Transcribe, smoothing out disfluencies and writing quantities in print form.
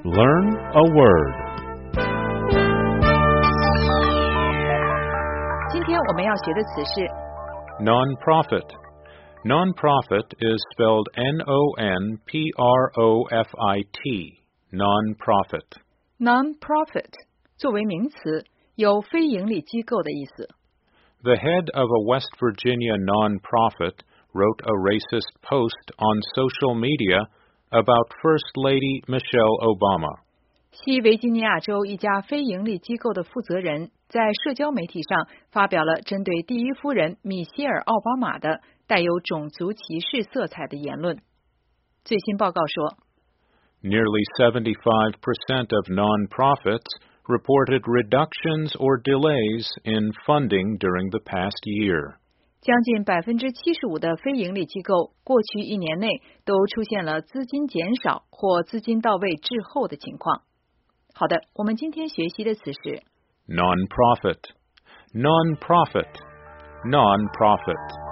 Learn a word. 今天我们要学的词是 Non-profit. Non-profit is spelled N-O-N-P-R-O-F-I-T. Non-profit. non-profit 作为名词，有非营利机构的意思。 The head of a West Virginia non-profit wrote a racist post on social media about First Lady Michelle Obama. 西维吉尼亚州一家非营利机构的负责人在社交媒体上发表了针对第一夫人米歇尔·奥巴马的带有种族歧视色彩的言论。最新报告说 Nearly 75% of nonprofits reported reductions or delays in funding during the past year. 将近 75% 的非营利机构过去一年内都出现了资金减少或资金到位滞后的情况。好的，我们今天学习的词是 Non-profit. Non-profit. Non-profit.